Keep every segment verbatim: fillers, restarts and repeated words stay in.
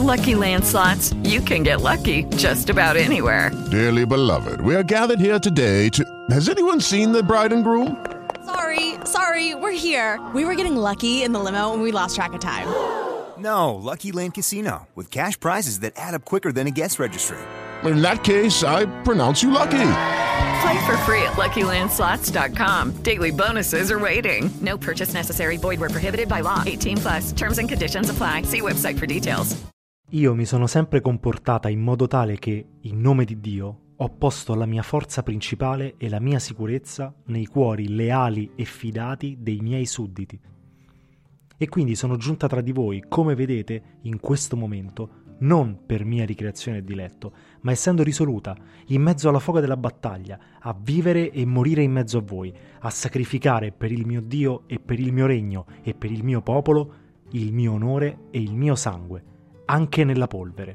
Lucky Land Slots, you can get lucky just about anywhere. Dearly beloved, we are gathered here today to... Has anyone seen the bride and groom? Sorry, sorry, we're here. We were getting lucky in the limo and we lost track of time. No, Lucky Land Casino, with cash prizes that add up quicker than a guest registry. In that case, I pronounce you lucky. Play for free at Lucky Land Slots dot com. Daily bonuses are waiting. No purchase necessary. Void where prohibited by law. eighteen plus. Terms and conditions apply. See website for details. Io mi sono sempre comportata in modo tale che, in nome di Dio, ho posto la mia forza principale e la mia sicurezza nei cuori leali e fidati dei miei sudditi. E quindi sono giunta tra di voi, come vedete, in questo momento, non per mia ricreazione e diletto, ma essendo risoluta, in mezzo alla foga della battaglia, a vivere e morire in mezzo a voi, a sacrificare per il mio Dio e per il mio regno e per il mio popolo il mio onore e il mio sangue, anche nella polvere.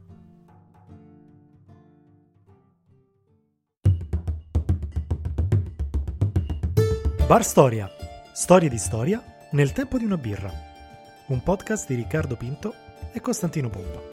Bar Storia. Storie di storia nel tempo di una birra. Un podcast di Riccardo Pinto e Costantino Pompa.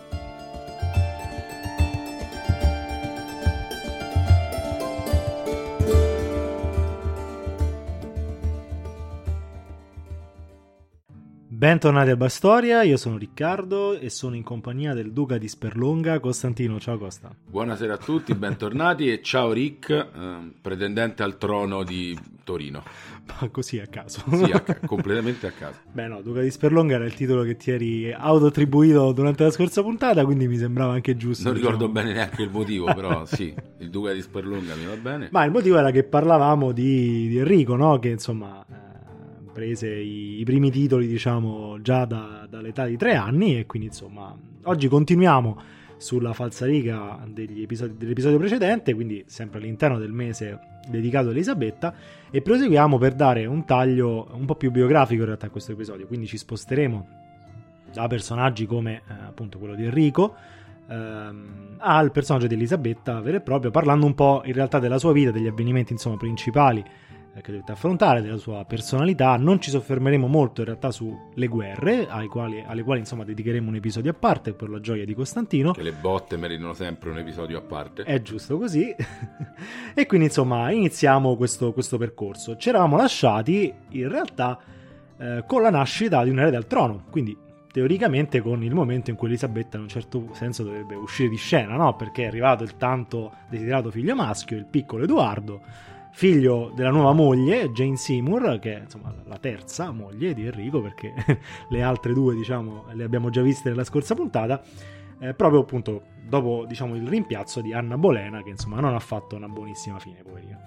Bentornati a Bar Storia, io sono Riccardo e sono in compagnia del Duca di Sperlonga, Costantino. Ciao Costa. Buonasera a tutti, bentornati e ciao Rick, eh, pretendente al trono di Torino. Ma così a caso. Sì, a ca- completamente a caso. Beh no, Duca di Sperlonga era il titolo che ti eri autoattribuito durante la scorsa puntata, quindi mi sembrava anche giusto. Non diciamo. ricordo bene neanche il motivo, però sì, il Duca di Sperlonga mi va bene. Ma il motivo era che parlavamo di, di Enrico, no? Che insomma... prese i, i primi titoli, diciamo, già da, dall'età di tre anni, e quindi insomma oggi continuiamo sulla falsariga degli episodi, dell'episodio precedente, quindi sempre all'interno del mese dedicato a Elisabetta, e proseguiamo per dare un taglio un po' più biografico in realtà a questo episodio, quindi ci sposteremo da personaggi come eh, appunto quello di Enrico ehm, al personaggio di Elisabetta vero e proprio, parlando un po' in realtà della sua vita, degli avvenimenti insomma principali che dovete affrontare, della sua personalità. Non ci soffermeremo molto in realtà sulle guerre, ai quali, alle quali insomma dedicheremo un episodio a parte per la gioia di Costantino. Che le botte meritano sempre un episodio a parte. È giusto così. E quindi insomma iniziamo questo, questo percorso. Ci eravamo lasciati in realtà eh, con la nascita di un erede al trono, quindi teoricamente con il momento in cui Elisabetta in un certo senso dovrebbe uscire di scena, no? Perché è arrivato il tanto desiderato figlio maschio, il piccolo Edoardo, figlio della nuova moglie, Jane Seymour, che è insomma la terza moglie di Enrico, perché le altre due, diciamo, le abbiamo già viste nella scorsa puntata, eh, proprio appunto dopo, diciamo, il rimpiazzo di Anna Bolena, che insomma non ha fatto una buonissima fine, poverina.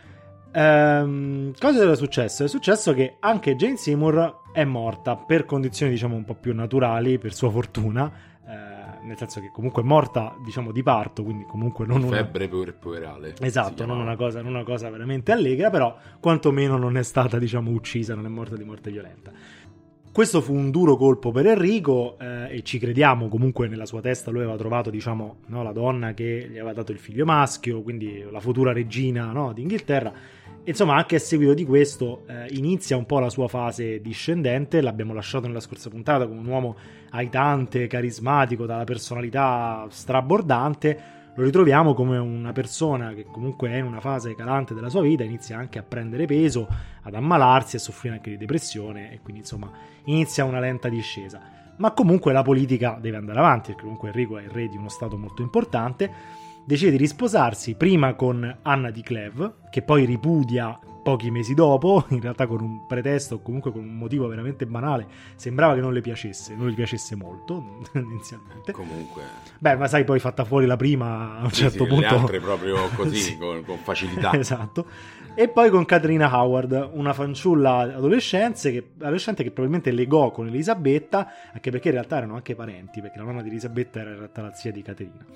Ehm, cosa era successo? È successo che anche Jane Seymour è morta per condizioni, diciamo, un po' più naturali, per sua fortuna, nel senso che comunque è morta, diciamo, di parto, quindi comunque non una febbre puerperale. Esatto, non una cosa, non una cosa veramente allegra, però quantomeno non è stata, diciamo, uccisa, non è morta di morte violenta. Questo fu un duro colpo per Enrico eh, e ci crediamo, comunque nella sua testa lui aveva trovato, diciamo, no, la donna che gli aveva dato il figlio maschio, quindi la futura regina, no, d'Inghilterra. Insomma, anche a seguito di questo eh, inizia un po' la sua fase discendente. L'abbiamo lasciato nella scorsa puntata come un uomo aitante, carismatico, dalla personalità strabordante. Lo ritroviamo come una persona che comunque è in una fase calante della sua vita, inizia anche a prendere peso, ad ammalarsi, a soffrire anche di depressione, e quindi insomma inizia una lenta discesa. Ma comunque la politica deve andare avanti, perché comunque Enrico è il re di uno stato molto importante. Decide di risposarsi prima con Anna di Clèves, che poi ripudia pochi mesi dopo, in realtà con un pretesto o comunque con un motivo veramente banale. Sembrava che non le piacesse, non le piacesse molto inizialmente. Comunque, beh, ma sai, poi fatta fuori la prima a un sì, certo sì, punto, le altre proprio così, sì. con, con facilità. Esatto. E poi con Katrina Howard, una fanciulla adolescente che, adolescente che probabilmente legò con Elisabetta, anche perché in realtà erano anche parenti, perché la nonna di Elisabetta era in realtà la zia di Caterina.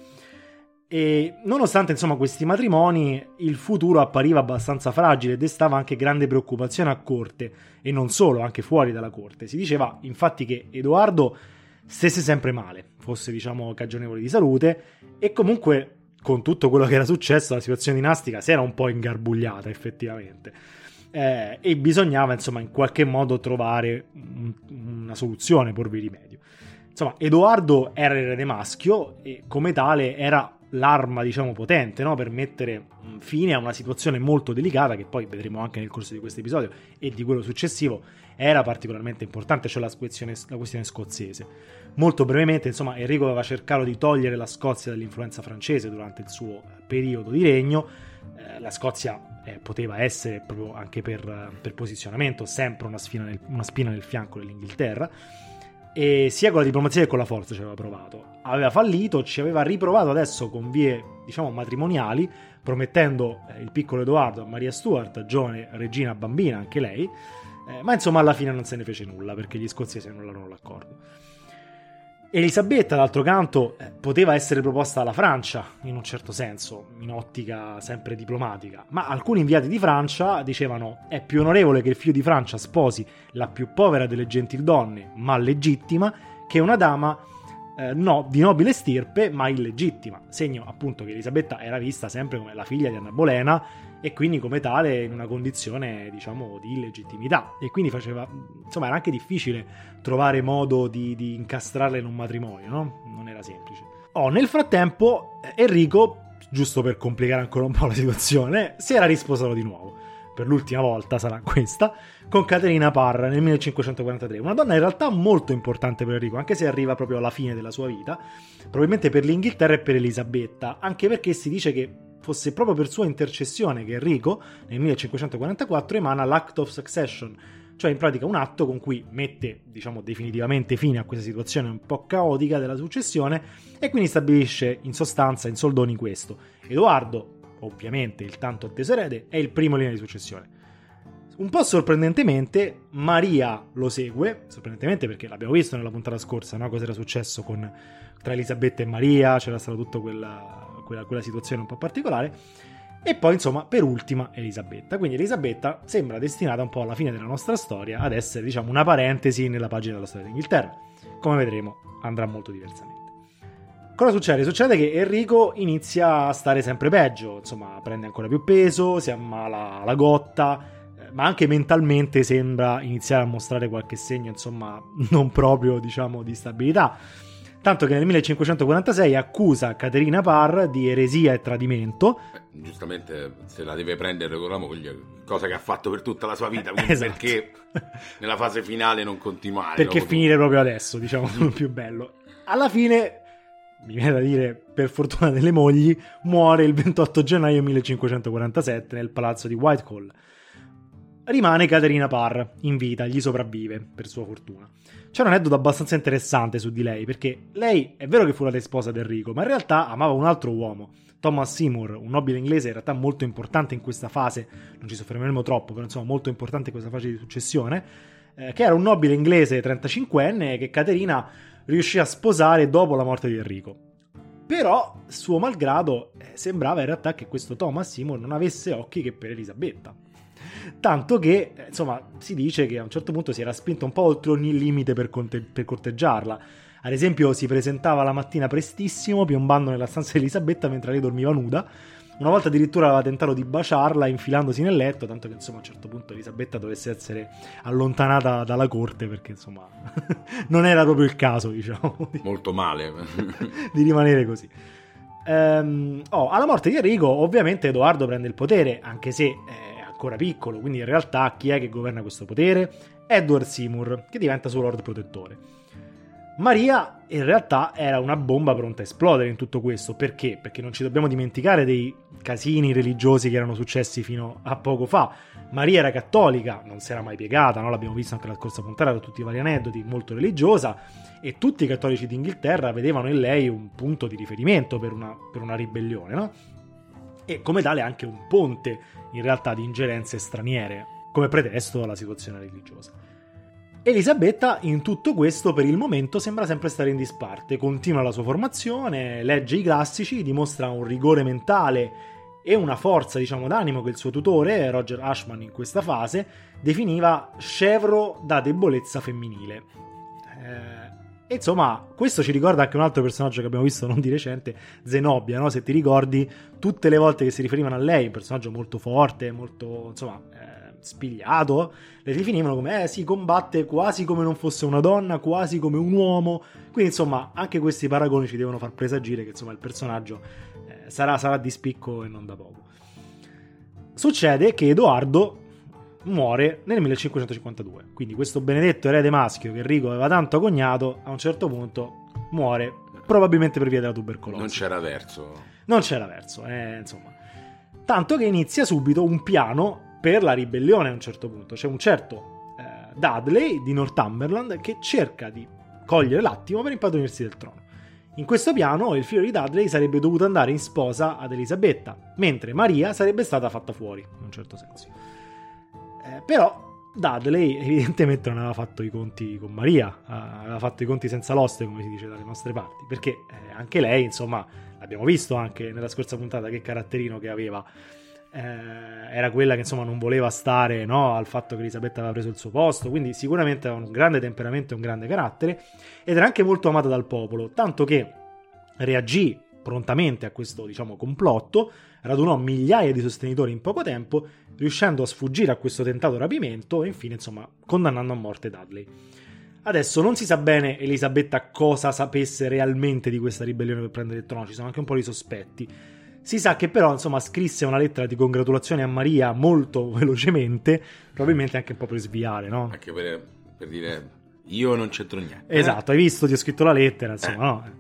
E nonostante insomma questi matrimoni, il futuro appariva abbastanza fragile e destava anche grande preoccupazione a corte, e non solo, anche fuori dalla corte. Si diceva infatti che Edoardo stesse sempre male, fosse, diciamo, cagionevole di salute, e comunque con tutto quello che era successo la situazione dinastica si era un po' ingarbugliata effettivamente, eh, e bisognava insomma in qualche modo trovare un, una soluzione, porvi rimedio. Insomma, Edoardo era il erede maschio e come tale era l'arma, diciamo, potente, no? Per mettere fine a una situazione molto delicata che poi vedremo anche nel corso di questo episodio e di quello successivo era particolarmente importante, cioè la questione, la questione scozzese. Molto brevemente, insomma, Enrico aveva cercato di togliere la Scozia dall'influenza francese durante il suo periodo di regno. Eh, la Scozia eh, poteva essere, proprio anche per, per posizionamento, sempre una spina, nel, una spina nel fianco dell'Inghilterra, e sia con la diplomazia che con la forza ci aveva provato. Aveva fallito, ci aveva riprovato adesso con vie, diciamo, matrimoniali, promettendo eh, il piccolo Edoardo a Maria Stuart, giovane regina bambina anche lei, eh, ma insomma alla fine non se ne fece nulla perché gli scozzesi annullarono l'accordo. Elisabetta, d'altro canto, eh, poteva essere proposta alla Francia, in un certo senso, in ottica sempre diplomatica, ma alcuni inviati di Francia dicevano è più onorevole che il figlio di Francia sposi la più povera delle gentildonne, ma legittima, che una dama eh, no, di nobile stirpe, ma illegittima, segno appunto che Elisabetta era vista sempre come la figlia di Anna Bolena e quindi come tale in una condizione, diciamo, di illegittimità, e quindi faceva, insomma, era anche difficile trovare modo di, di incastrarla in un matrimonio, no? Non era semplice. Oh, nel frattempo Enrico, giusto per complicare ancora un po' la situazione, si era risposato di nuovo, per l'ultima volta sarà questa, con Caterina Parr nel millecinquecentoquarantatré, una donna in realtà molto importante per Enrico, anche se arriva proprio alla fine della sua vita, probabilmente per l'Inghilterra e per Elisabetta, anche perché si dice che fosse proprio per sua intercessione che Enrico nel millecinquecentoquarantaquattro emana l'Act of Succession, cioè in pratica un atto con cui mette, diciamo, definitivamente fine a questa situazione un po' caotica della successione e quindi stabilisce in sostanza, in soldoni, questo: Edoardo, ovviamente il tanto atteso erede, è il primo in linea di successione. Un po' sorprendentemente Maria lo segue, sorprendentemente perché l'abbiamo visto nella puntata scorsa, no? Cosa era successo con, tra Elisabetta e Maria, c'era stata tutta quella, quella, quella situazione un po' particolare, e poi insomma per ultima Elisabetta. Quindi Elisabetta sembra destinata un po' alla fine della nostra storia ad essere, diciamo, una parentesi nella pagina della storia d'Inghilterra. Come vedremo andrà molto diversamente. Cosa succede? Succede che Enrico inizia a stare sempre peggio, insomma prende ancora più peso, si ammala la gotta, ma anche mentalmente sembra iniziare a mostrare qualche segno, insomma, non proprio, diciamo, di stabilità. Tanto che nel millecinquecentoquarantasei accusa Caterina Parr di eresia e tradimento. Eh, giustamente se la deve prendere con la moglie, cosa che ha fatto per tutta la sua vita, quindi esatto. Perché nella fase finale non continuare? Perché dopo finire tutto. proprio adesso, diciamo, il più bello. Alla fine, mi viene da dire, per fortuna delle mogli, muore il ventotto gennaio millecinquecentoquarantasette nel palazzo di Whitehall. Rimane Caterina Parr in vita, gli sopravvive, per sua fortuna. C'è un aneddoto abbastanza interessante su di lei, perché lei è vero che fu la sposa di Enrico, ma in realtà amava un altro uomo, Thomas Seymour, un nobile inglese in realtà molto importante in questa fase, non ci soffermeremo troppo, però insomma molto importante in questa fase di successione, eh, che era un nobile inglese trentacinquenne che Caterina riuscì a sposare dopo la morte di Enrico. Però, suo malgrado, eh, sembrava in realtà che questo Thomas Seymour non avesse occhi che per Elisabetta. Tanto che, insomma, si dice che a un certo punto si era spinto un po' oltre ogni limite per, conte- per corteggiarla. Ad esempio si presentava la mattina prestissimo, piombando nella stanza di Elisabetta mentre lei dormiva nuda. Una volta addirittura aveva tentato di baciarla infilandosi nel letto, tanto che insomma a un certo punto Elisabetta dovesse essere allontanata dalla corte perché insomma non era proprio il caso, diciamo. Molto male. Di rimanere così. Ehm, oh, alla morte di Enrico ovviamente Edoardo prende il potere, anche se è ancora piccolo, quindi in realtà chi è che governa questo potere? Edward Seymour, che diventa suo lord protettore. Maria in realtà era una bomba pronta a esplodere in tutto questo. Perché? Perché non ci dobbiamo dimenticare dei casini religiosi che erano successi fino a poco fa. Maria era cattolica, non si era mai piegata, no? L'abbiamo visto anche la scorsa puntata da tutti i vari aneddoti, molto religiosa, e tutti i cattolici d'Inghilterra vedevano in lei un punto di riferimento per una, per una ribellione, no? E come tale anche un ponte in realtà di ingerenze straniere come pretesto alla situazione religiosa. Elisabetta in tutto questo per il momento sembra sempre stare in disparte, continua la sua formazione, legge i classici, dimostra un rigore mentale e una forza, diciamo, d'animo che il suo tutore, Roger Ashman, in questa fase definiva scevro da debolezza femminile. Eh, e insomma, questo ci ricorda anche un altro personaggio che abbiamo visto non di recente, Zenobia, no? Se ti ricordi, tutte le volte che si riferivano a lei, un personaggio molto forte, molto, insomma, eh, spigliato, le definivano come eh si combatte quasi come non fosse una donna, quasi come un uomo. Quindi insomma anche questi paragoni ci devono far presagire che insomma il personaggio eh, sarà, sarà di spicco e non da poco. Succede che Edoardo muore nel millecinquecentocinquantadue, quindi questo benedetto erede maschio che Enrico aveva tanto cognato a un certo punto muore, probabilmente per via della tubercolosi. Non c'era verso. Non c'era verso, eh, insomma. Tanto che inizia subito un piano per la ribellione a un certo punto. C'è un certo eh, Dudley di Northumberland che cerca di cogliere l'attimo per impadronirsi del trono. In questo piano il figlio di Dudley sarebbe dovuto andare in sposa ad Elisabetta, mentre Maria sarebbe stata fatta fuori, in un certo senso. Eh, però Dudley evidentemente non aveva fatto i conti con Maria, aveva fatto i conti senza l'oste, come si dice dalle nostre parti, perché eh, anche lei, insomma, l'abbiamo visto anche nella scorsa puntata che caratterino che aveva. Eh, era quella che insomma non voleva stare, no, al fatto che Elisabetta aveva preso il suo posto, quindi sicuramente aveva un grande temperamento e un grande carattere, ed era anche molto amata dal popolo, tanto che reagì prontamente a questo, diciamo, complotto, radunò migliaia di sostenitori in poco tempo, riuscendo a sfuggire a questo tentato rapimento e infine, insomma, condannando a morte Dudley. Adesso non si sa bene Elisabetta cosa sapesse realmente di questa ribellione per prendere il trono, ci sono anche un po' di sospetti. Si sa che però, insomma, scrisse una lettera di congratulazione a Maria molto velocemente, probabilmente anche un po' per sviare, no? Anche per, per dire, io non c'entro niente. Esatto, eh? hai visto, ti ho scritto la lettera, insomma, eh. no?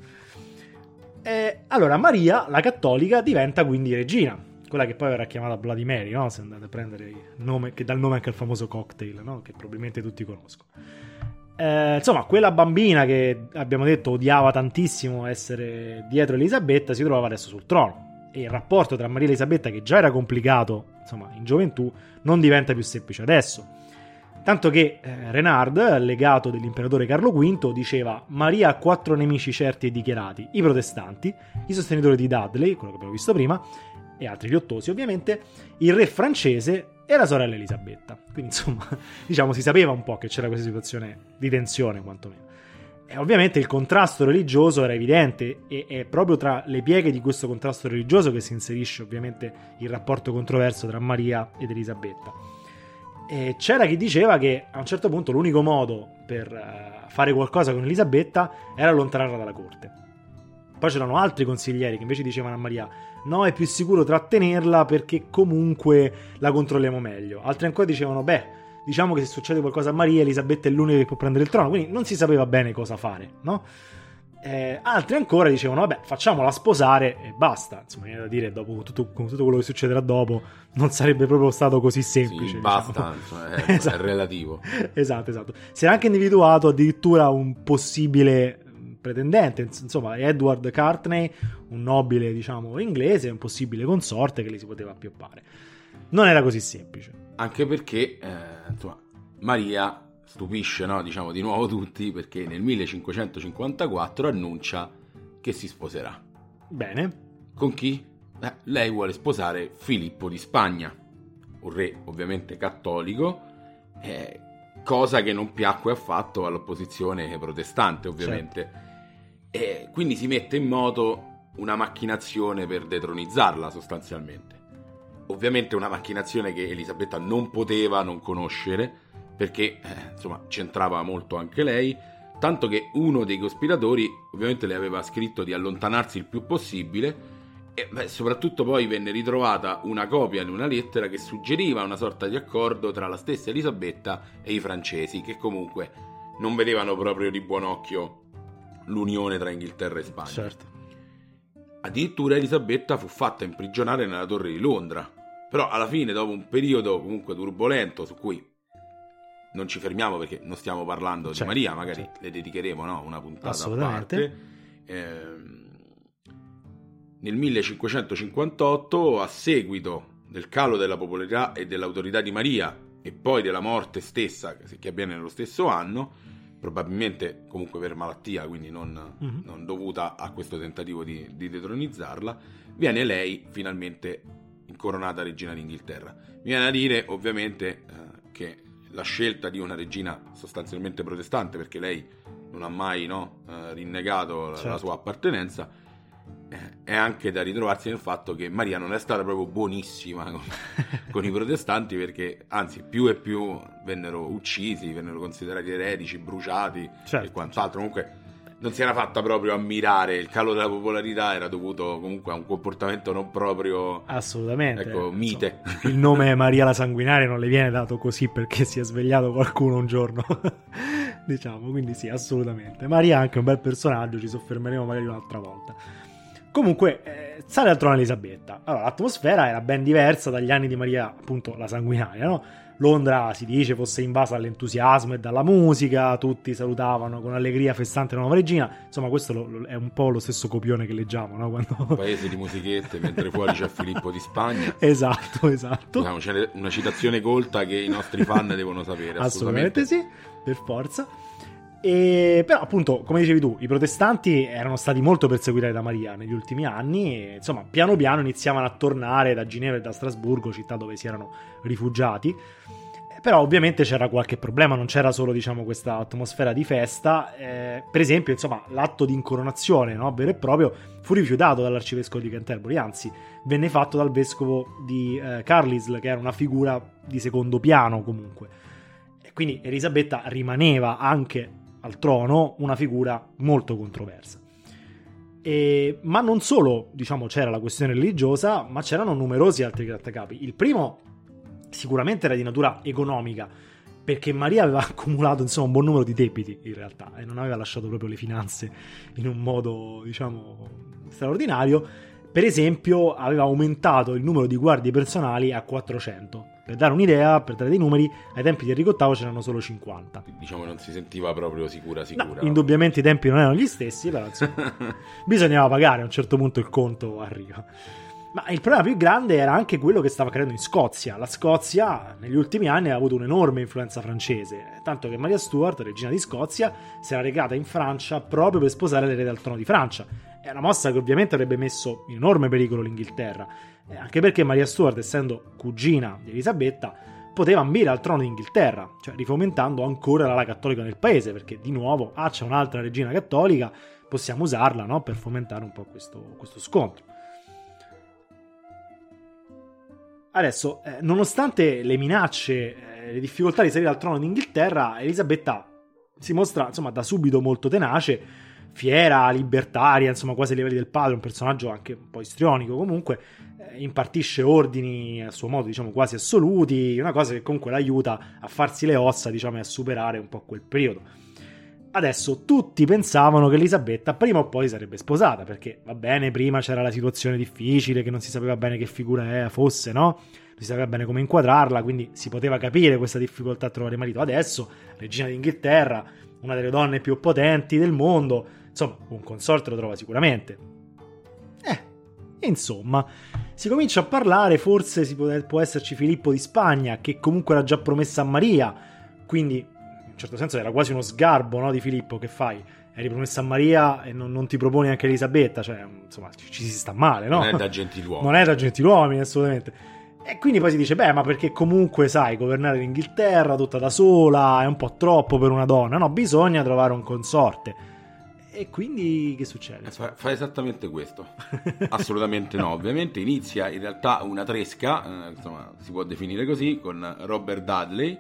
Eh, allora, Maria, la cattolica, diventa quindi regina, quella che poi verrà chiamata Bloody Mary, no? Se andate a prendere il nome, che dà il nome anche al famoso cocktail, no? Che probabilmente tutti conoscono. Eh, insomma, quella bambina che abbiamo detto odiava tantissimo essere dietro Elisabetta si trova adesso sul trono, e il rapporto tra Maria e Elisabetta, che già era complicato, insomma, in gioventù, non diventa più semplice adesso. Tanto che eh, Renard, legato dell'imperatore Carlo V, diceva: Maria ha quattro nemici certi e dichiarati: i protestanti, i sostenitori di Dudley, quello che abbiamo visto prima, e altri riottosi ovviamente, il re francese e la sorella Elisabetta. Quindi insomma, diciamo, si sapeva un po' che c'era questa situazione di tensione, quantomeno. E ovviamente il contrasto religioso era evidente, e è proprio tra le pieghe di questo contrasto religioso che si inserisce ovviamente il rapporto controverso tra Maria ed Elisabetta. E c'era chi diceva che a un certo punto l'unico modo per uh, fare qualcosa con Elisabetta era allontanarla dalla corte. Poi c'erano altri consiglieri che invece dicevano a Maria: no, è più sicuro trattenerla perché comunque la controlliamo meglio. Altri ancora dicevano: beh, diciamo che se succede qualcosa a Maria, Elisabetta è l'unica che può prendere il trono, quindi non si sapeva bene cosa fare, no? Eh, altri ancora dicevano: vabbè, facciamola sposare e basta. Insomma, viene da dire, dopo tutto, con tutto quello che succederà dopo, non sarebbe proprio stato così semplice. Sì, diciamo. basta, insomma, è, esatto. È relativo. Esatto, esatto. Si era anche individuato addirittura un possibile pretendente, insomma, Edward Courtenay, un nobile, diciamo, inglese, un possibile consorte che li si poteva appioppare. Non era così semplice. Anche perché, eh, insomma, Maria stupisce, no, diciamo, di nuovo tutti, perché nel millecinquecentocinquantaquattro annuncia che si sposerà. Bene. Con chi? Eh, lei vuole sposare Filippo di Spagna, un re ovviamente cattolico, eh, cosa che non piacque affatto all'opposizione protestante, ovviamente. Certo. E quindi si mette in moto una macchinazione per detronizzarla, sostanzialmente. Ovviamente una macchinazione che Elisabetta non poteva non conoscere, perché eh, insomma c'entrava molto anche lei, tanto che uno dei cospiratori ovviamente le aveva scritto di allontanarsi il più possibile, e beh, soprattutto poi venne ritrovata una copia di una lettera che suggeriva una sorta di accordo tra la stessa Elisabetta e i francesi, che comunque non vedevano proprio di buon occhio l'unione tra Inghilterra e Spagna. Certo. Addirittura Elisabetta fu fatta imprigionare nella torre di Londra, però alla fine, dopo un periodo comunque turbolento, su cui non ci fermiamo perché non stiamo parlando certo, di Maria, magari certo. le dedicheremo, no, una puntata a parte. Ehm, nel millecinquecentocinquantotto, a seguito del calo della popolarità e dell'autorità di Maria e poi della morte stessa, che avviene nello stesso anno, probabilmente comunque per malattia, quindi non, mm-hmm. non dovuta a questo tentativo di, di detronizzarla, viene lei finalmente incoronata regina d'Inghilterra. Mi viene a dire ovviamente eh, che la scelta di una regina sostanzialmente protestante, perché lei non ha mai no, eh, rinnegato certo. la sua appartenenza, è anche da ritrovarsi nel fatto che Maria non è stata proprio buonissima con, con i protestanti, perché anzi più e più vennero uccisi, vennero considerati eretici, bruciati, certo, e quant'altro. Comunque non si era fatta proprio ammirare. Il calo della popolarità era dovuto comunque a un comportamento non proprio, assolutamente, ecco, mite. Insomma, il nome Maria la Sanguinaria non le viene dato così perché si è svegliato qualcuno un giorno. Diciamo, quindi sì, assolutamente. Maria è anche un bel personaggio, ci soffermeremo magari un'altra volta. Comunque, eh, sale al trono Elisabetta. Allora, l'atmosfera era ben diversa dagli anni di Maria, appunto, la Sanguinaria, no? Londra, si dice, fosse invasa dall'entusiasmo e dalla musica, tutti salutavano con allegria festante la nuova regina. Insomma, questo lo, lo, è un po' lo stesso copione che leggiamo, no? Quando... Un paese di musichette, mentre fuori c'è Filippo di Spagna. Esatto, esatto. Diciamo, c'è una citazione colta che i nostri fan devono sapere. Assolutamente, assolutamente sì, per forza. E, però appunto, come dicevi tu, i protestanti erano stati molto perseguitati da Maria negli ultimi anni e insomma piano piano iniziavano a tornare da Ginevra e da Strasburgo, città dove si erano rifugiati. Però ovviamente c'era qualche problema, non c'era solo, diciamo, questa atmosfera di festa. Eh, per esempio, insomma, l'atto di incoronazione, no, vero e proprio, fu rifiutato dall'arcivescovo di Canterbury, anzi venne fatto dal vescovo di eh, Carlisle, che era una figura di secondo piano comunque. E quindi Elisabetta rimaneva anche al trono una figura molto controversa. E, ma non solo, diciamo, c'era la questione religiosa, ma c'erano numerosi altri grattacapi. Il primo sicuramente era di natura economica, perché Maria aveva accumulato, insomma, un buon numero di debiti in realtà e non aveva lasciato proprio le finanze in un modo, diciamo, straordinario. Per esempio, aveva aumentato il numero di guardie personali a quattrocento. Per dare un'idea, per dare dei numeri, ai tempi di Enrico ottavo c'erano solo cinquanta. Diciamo non si sentiva proprio sicura sicura. No, indubbiamente i tempi non erano gli stessi, però insomma, bisognava pagare a un certo punto, il conto arriva. Ma il problema più grande era anche quello che stava accadendo in Scozia. La Scozia negli ultimi anni ha avuto un'enorme influenza francese, tanto che Maria Stuart, regina di Scozia, si era recata in Francia proprio per sposare l'erede al trono di Francia. È una mossa che ovviamente avrebbe messo in enorme pericolo l'Inghilterra, eh, anche perché Maria Stuart, essendo cugina di Elisabetta, poteva ambire al trono d'Inghilterra, cioè rifomentando ancora l'ala cattolica nel paese, perché di nuovo, ah, c'è un'altra regina cattolica, possiamo usarla, no, per fomentare un po' questo, questo scontro. Adesso, eh, nonostante le minacce, eh, le difficoltà di salire al trono d'Inghilterra, Elisabetta si mostra, insomma, da subito molto tenace, fiera, libertaria, insomma, quasi ai livelli del padre, un personaggio anche un po' istrionico comunque, eh, impartisce ordini a suo modo, diciamo, quasi assoluti, una cosa che comunque l'aiuta a farsi le ossa, diciamo, e a superare un po' quel periodo. Adesso tutti pensavano che Elisabetta prima o poi sarebbe sposata, perché va bene, prima c'era la situazione difficile, che non si sapeva bene che figura fosse, no? Non si sapeva bene come inquadrarla, quindi si poteva capire questa difficoltà a trovare marito. Adesso, regina d'Inghilterra, una delle donne più potenti del mondo, insomma, un consorte lo trova sicuramente. Eh, insomma, si comincia a parlare, forse si può, può esserci Filippo di Spagna, che comunque era già promessa a Maria, quindi in un certo senso era quasi uno sgarbo, no, di Filippo. Che fai? Eri promessa a Maria e non, non ti proponi anche Elisabetta, cioè, insomma, ci, ci si sta male, no? Non è da gentiluomini. Non è da gentiluomini, assolutamente. E quindi poi si dice, beh, ma perché comunque, sai, governare l'Inghilterra tutta da sola è un po' troppo per una donna, no? Bisogna trovare un consorte. E quindi che succede? Fa, fa esattamente questo. Assolutamente no. Ovviamente inizia in realtà una tresca, eh, insomma, si può definire così, con Robert Dudley,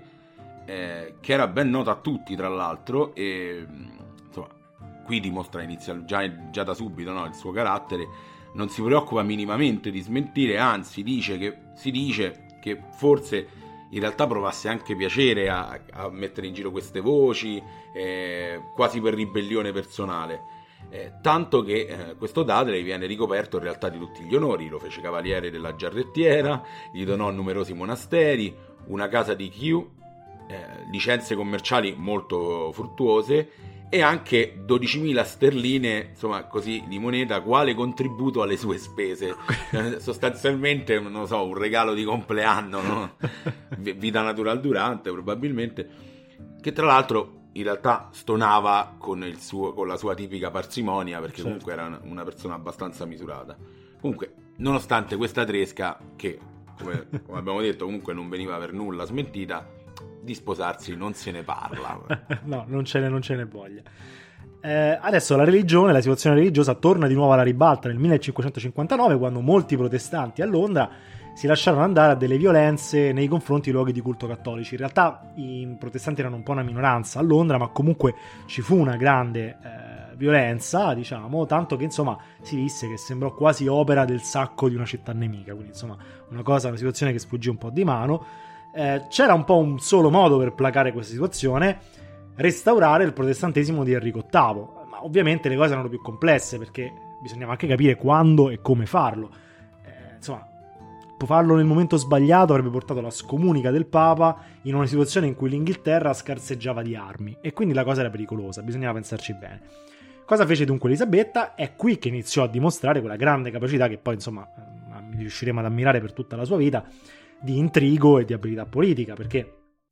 eh, che era ben nota a tutti, tra l'altro, e insomma, qui dimostra inizia già, già da subito, no, il suo carattere. Non si preoccupa minimamente di smentire, anzi dice che, si dice che forse in realtà provasse anche piacere a, a mettere in giro queste voci, eh, quasi per ribellione personale, eh, tanto che eh, questo Dudley viene ricoperto in realtà di tutti gli onori. Lo fece cavaliere della Giarrettiera, gli donò numerosi monasteri, una casa di Kew, eh, licenze commerciali molto fruttuose e anche dodicimila sterline, insomma, così, di moneta, quale contributo alle sue spese. Sostanzialmente, non so, un regalo di compleanno, no? Vita natural durante, probabilmente, che tra l'altro in realtà stonava con, il suo, con la sua tipica parsimonia, perché certo, comunque era una persona abbastanza misurata. Comunque, nonostante questa tresca, che come, come abbiamo detto comunque non veniva per nulla smentita, di sposarsi non se ne parla. No, non ce ne, non ce ne voglia. Eh, adesso la religione, la situazione religiosa torna di nuovo alla ribalta nel millecinquecentocinquantanove, quando molti protestanti a Londra si lasciarono andare a delle violenze nei confronti di luoghi di culto cattolici. In realtà i protestanti erano un po' una minoranza a Londra, ma comunque ci fu una grande eh, violenza, diciamo, tanto che insomma si disse che sembrò quasi opera del sacco di una città nemica, quindi insomma una cosa, una situazione che sfuggì un po' di mano. Eh, c'era un po' un solo modo per placare questa situazione: restaurare il protestantesimo di Enrico ottavo, ma ovviamente le cose erano più complesse perché bisognava anche capire quando e come farlo. Eh, insomma, farlo nel momento sbagliato avrebbe portato alla scomunica del Papa in una situazione in cui l'Inghilterra scarseggiava di armi e quindi la cosa era pericolosa, bisognava pensarci bene. Cosa fece dunque Elisabetta? È qui che iniziò a dimostrare quella grande capacità che poi insomma riusciremo ad ammirare per tutta la sua vita, di intrigo e di abilità politica, perché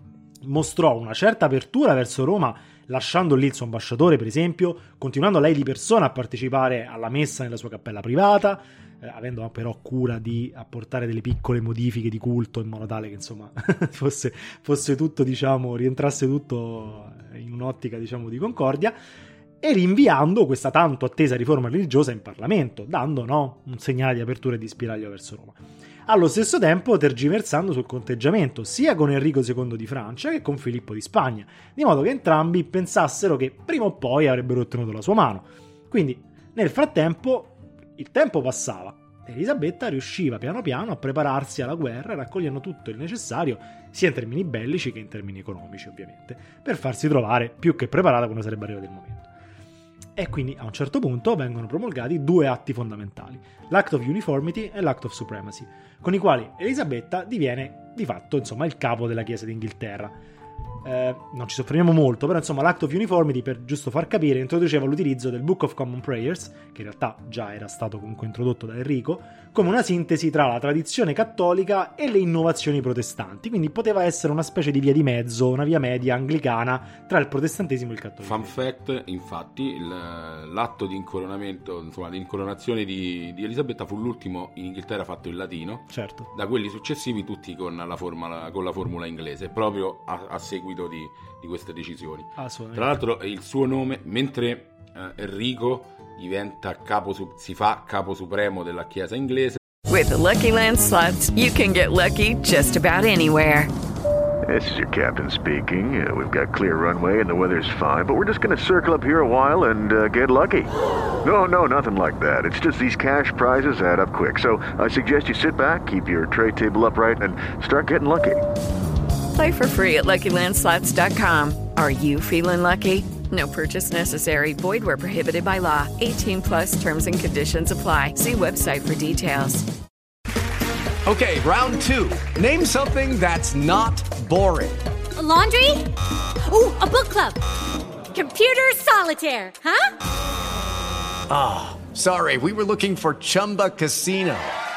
mostrò una certa apertura verso Roma, lasciando lì il suo ambasciatore, per esempio, continuando lei di persona a partecipare alla messa nella sua cappella privata, eh, avendo però cura di apportare delle piccole modifiche di culto in modo tale che insomma fosse, fosse tutto, diciamo, rientrasse tutto in un'ottica, diciamo, di concordia, e rinviando questa tanto attesa riforma religiosa in Parlamento, dando, no, un segnale di apertura e di spiraglio verso Roma. Allo stesso tempo tergiversando sul conteggiamento sia con Enrico secondo di Francia che con Filippo di Spagna, di modo che entrambi pensassero che prima o poi avrebbero ottenuto la sua mano. Quindi nel frattempo il tempo passava e Elisabetta riusciva piano piano a prepararsi alla guerra, raccogliendo tutto il necessario, sia in termini bellici che in termini economici ovviamente, per farsi trovare più che preparata quando sarebbe arrivato il momento. E quindi a un certo punto vengono promulgati due atti fondamentali, l'Act of Uniformity e l'Act of Supremacy, con i quali Elisabetta diviene di fatto insomma il capo della Chiesa d'Inghilterra. Eh, non ci soffermiamo molto, però insomma l'Act of Uniformity, per giusto far capire, introduceva l'utilizzo del Book of Common Prayers, che in realtà già era stato comunque introdotto da Enrico, come una sintesi tra la tradizione cattolica e le innovazioni protestanti, quindi poteva essere una specie di via di mezzo, una via media anglicana tra il protestantesimo e il cattolicesimo. Fun fact, infatti, il, l'atto di incoronamento, insomma, di incoronazione di, di Elisabetta fu l'ultimo in Inghilterra fatto in latino, certo. Da quelli successivi tutti con la, forma, con la formula inglese, proprio a, a seguito Di, di queste decisioni. Tra l'altro il suo nome, mentre uh, Enrico diventa capo su, si fa capo supremo della Chiesa inglese. With the Lucky Land Slots, you can get lucky just about anywhere. This is your captain speaking. Uh, we've got clear runway and the weather's fine, but we're just going to circle up here a while and uh, get lucky. No, no, nothing like that. It's just these cash prizes add up quick. So I suggest you sit back, keep your tray table upright, and start getting lucky. Play for free at Lucky Land Slots dot com. Are you feeling lucky? No purchase necessary. Void where prohibited by law. eighteen plus terms and conditions apply. See website for details. Okay, round two. Name something that's not boring. A laundry? Ooh, a book club. Computer solitaire, huh? Ah, oh, sorry. We were looking for Chumba Casino.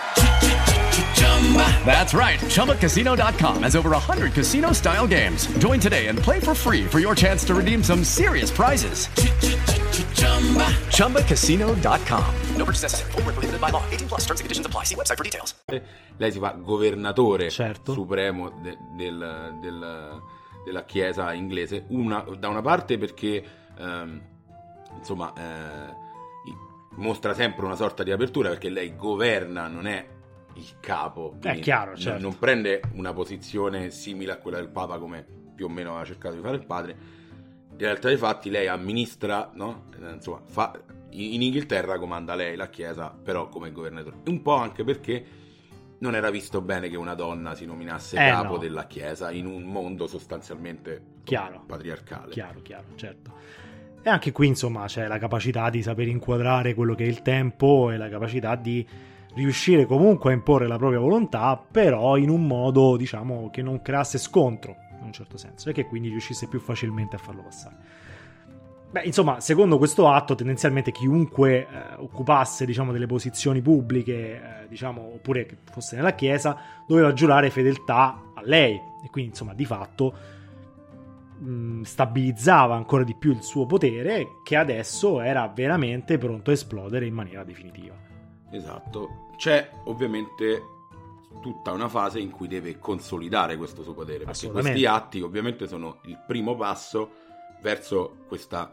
That's right. Chumba Casino dot com has over one hundred casino-style games. Join today and play for free for your chance to redeem some serious prizes. Chumba Casino dot com. No purchase necessary. Void where prohibited by law. eighteen plus terms and conditions apply. See website for details. Lei si fa governatore, certo, supremo de, del, del, della Chiesa inglese. Una, da una parte perché ehm, insomma eh, mostra sempre una sorta di apertura, perché lei governa, non è il capo, è chiaro, certo. non, non prende una posizione simile a quella del Papa, come più o meno aveva cercato di fare il padre. In realtà dei fatti lei amministra, no? Insomma, fa, in Inghilterra comanda lei la Chiesa, però come governatore. Un po' anche perché non era visto bene che una donna si nominasse eh, capo no. della Chiesa in un mondo sostanzialmente chiaro, patriarcale. Chiaro, chiaro, certo. E anche qui, insomma, c'è la capacità di saper inquadrare quello che è il tempo e la capacità di riuscire comunque a imporre la propria volontà, però in un modo, diciamo, che non creasse scontro, in un certo senso, e che quindi riuscisse più facilmente a farlo passare. Beh, insomma, secondo questo atto, tendenzialmente chiunque eh, occupasse, diciamo, delle posizioni pubbliche, eh, diciamo, oppure che fosse nella Chiesa, doveva giurare fedeltà a lei, e quindi, insomma, di fatto mh, stabilizzava ancora di più il suo potere, che adesso era veramente pronto a esplodere in maniera definitiva. Esatto. C'è ovviamente tutta una fase in cui deve consolidare questo suo potere, perché questi atti ovviamente sono il primo passo verso questa,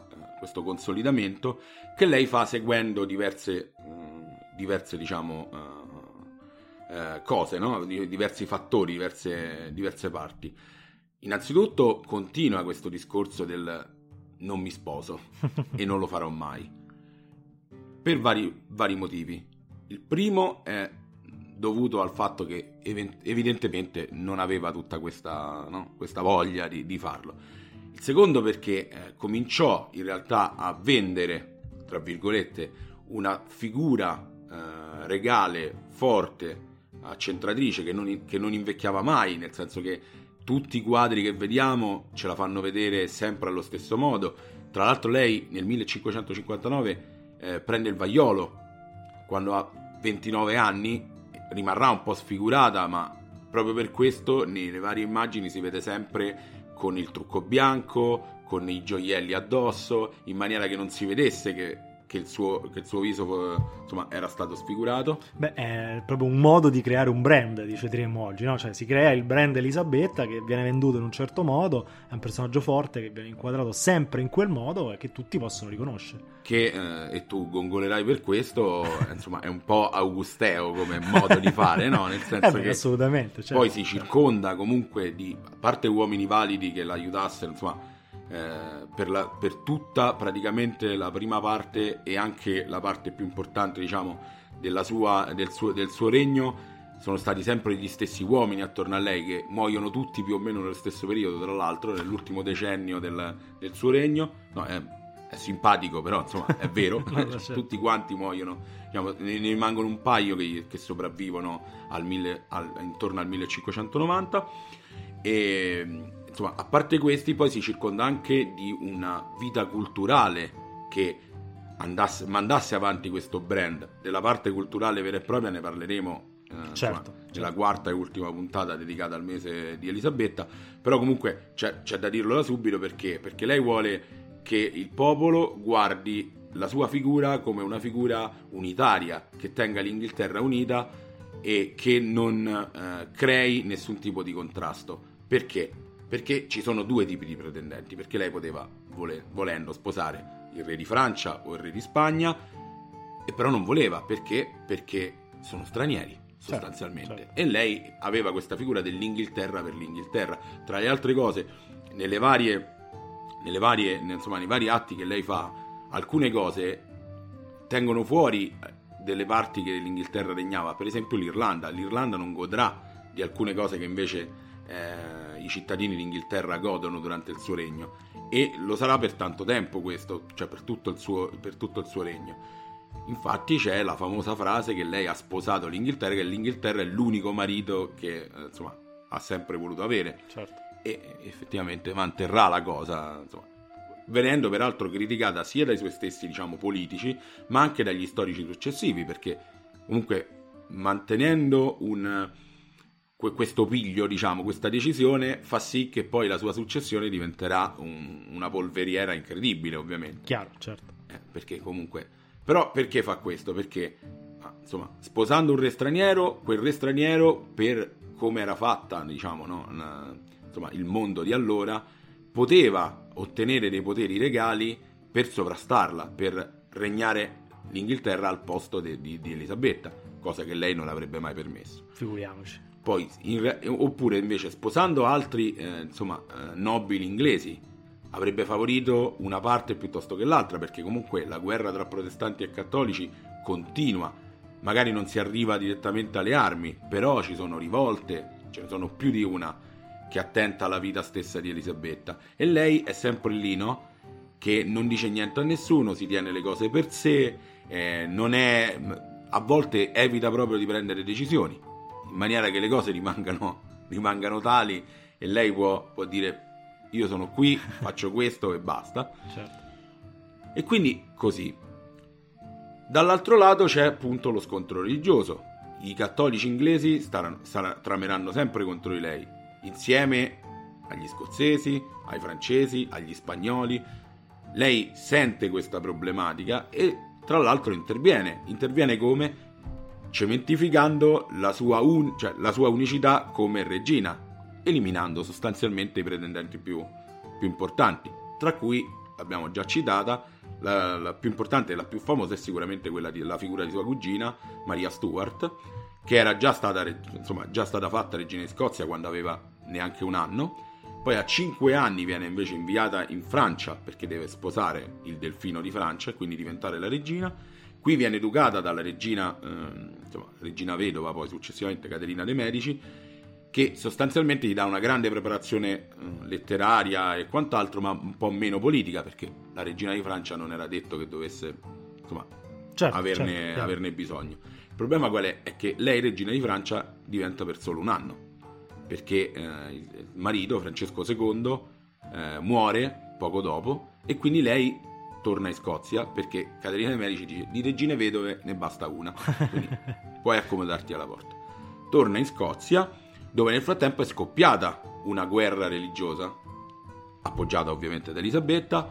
questo consolidamento che lei fa seguendo diverse, mh, diverse diciamo, uh, uh, cose, no? Diversi fattori, diverse, diverse parti. Innanzitutto continua questo discorso del non mi sposo e non lo farò mai, per vari, vari motivi. Il primo è dovuto al fatto che evidentemente non aveva tutta questa, no? questa voglia di, di farlo. Il secondo perché eh, cominciò in realtà a vendere, tra virgolette, una figura eh, regale, forte, accentratrice, che non, che non invecchiava mai, nel senso che tutti i quadri che vediamo ce la fanno vedere sempre allo stesso modo. Tra l'altro lei nel millecinquecentocinquantanove eh, prende il vaiolo, quando ha ventinove anni, rimarrà un po' sfigurata, ma proprio per questo nelle varie immagini si vede sempre con il trucco bianco, con i gioielli addosso, in maniera che non si vedesse che, che, il, suo, che il suo viso insomma era stato sfigurato. Beh, è proprio un modo di creare un brand, dice diremmo oggi, no? Cioè si crea il brand Elisabetta che viene venduto in un certo modo, è un personaggio forte che viene inquadrato sempre in quel modo e che tutti possono riconoscere. Che, eh, e tu gongolerai per questo, insomma è un po' augusteo come modo di fare, no? Nel senso eh beh, che assolutamente, certo, poi si certo. circonda comunque di, a parte uomini validi che l'aiutassero, insomma, eh, per, la, per tutta praticamente la prima parte e anche la parte più importante, diciamo, della sua, del, suo, del suo regno, sono stati sempre gli stessi uomini attorno a lei, che muoiono tutti più o meno nello stesso periodo, tra l'altro, nell'ultimo decennio del, del suo regno. No, è, è simpatico, però insomma è vero. Tutti quanti muoiono, diciamo, ne, ne rimangono un paio che, che sopravvivono al mille, al, intorno al millecinquecentonovanta. E insomma, a parte questi, poi si circonda anche di una vita culturale che andasse, mandasse avanti questo brand. Della parte culturale vera e propria ne parleremo eh, certo, insomma, certo. nella quarta e ultima puntata dedicata al mese di Elisabetta. Però comunque c'è, c'è da dirlo da subito, perché perché lei vuole che il popolo guardi la sua figura come una figura unitaria, che tenga l'Inghilterra unita e che non eh, crei nessun tipo di contrasto. Perché? Perché ci sono due tipi di pretendenti, perché lei poteva, vole, volendo, sposare il re di Francia o il re di Spagna, e però non voleva, perché? Perché sono stranieri, sostanzialmente. Certo, certo. E lei aveva questa figura dell'Inghilterra per l'Inghilterra. Tra le altre cose, nelle varie, nelle varie, insomma, nei vari atti che lei fa, alcune cose tengono fuori delle parti che l'Inghilterra regnava. Per esempio l'Irlanda. L'Irlanda non godrà di alcune cose che invece eh, i cittadini d'Inghilterra godono durante il suo regno, e lo sarà per tanto tempo questo, cioè per tutto il suo, per tutto il suo regno. Infatti c'è la famosa frase che lei ha sposato l'Inghilterra, che l'Inghilterra è l'unico marito che eh, insomma ha sempre voluto avere. Certo. E effettivamente manterrà la cosa, insomma, venendo peraltro criticata sia dai suoi stessi, diciamo, politici, ma anche dagli storici successivi, perché comunque mantenendo un questo piglio, diciamo, questa decisione fa sì che poi la sua successione diventerà un, una polveriera incredibile, ovviamente. Chiaro, certo. Eh, perché comunque, però perché fa questo? Perché insomma, sposando un re straniero, quel re straniero, per come era fatta, diciamo, no, una, insomma, il mondo di allora, poteva ottenere dei poteri regali per sovrastarla, per regnare l'Inghilterra al posto de, di, di Elisabetta, cosa che lei non avrebbe mai permesso. Figuriamoci. Poi, in, oppure invece sposando altri eh, insomma, eh, nobili inglesi, avrebbe favorito una parte piuttosto che l'altra, perché comunque la guerra tra protestanti e cattolici continua. Magari non si arriva direttamente alle armi, però ci sono rivolte, ce ne sono più di una, che attenta alla vita stessa di Elisabetta. E lei è sempre lì, no? Che non dice niente a nessuno, si tiene le cose per sé, eh, non è, a volte evita proprio di prendere decisioni, in maniera che le cose rimangano, rimangano tali, e lei può, può dire io sono qui, faccio questo e basta. Certo. E quindi così. Dall'altro lato c'è appunto lo scontro religioso. I cattolici inglesi staranno, staranno, trameranno sempre contro di lei, insieme agli scozzesi, ai francesi, agli spagnoli. Lei sente questa problematica e tra l'altro interviene. Interviene come? Cementificando la sua, un, cioè, la sua unicità come regina, eliminando sostanzialmente i pretendenti più, più importanti, tra cui, l'abbiamo già citata, la, la più importante e la più famosa è sicuramente quella della figura di sua cugina, Maria Stuart, che era già stata, insomma, già stata fatta regina di Scozia quando aveva neanche un anno. Poi a cinque anni viene invece inviata in Francia perché deve sposare il delfino di Francia e quindi diventare la regina. Qui viene educata dalla regina, eh, insomma, regina vedova, poi successivamente Caterina de' Medici, che sostanzialmente gli dà una grande preparazione eh, letteraria e quant'altro, ma un po' meno politica, perché la regina di Francia non era detto che dovesse, insomma, certo, averne, certo, averne bisogno. Il problema qual è? È che lei, regina di Francia, diventa per solo un anno, perché eh, il marito, Francesco secondo, eh, muore poco dopo, e quindi lei torna in Scozia, perché Caterina de' Medici dice: di regine vedove ne basta una, quindi puoi accomodarti alla porta. Torna in Scozia, dove nel frattempo è scoppiata una guerra religiosa, appoggiata ovviamente da Elisabetta.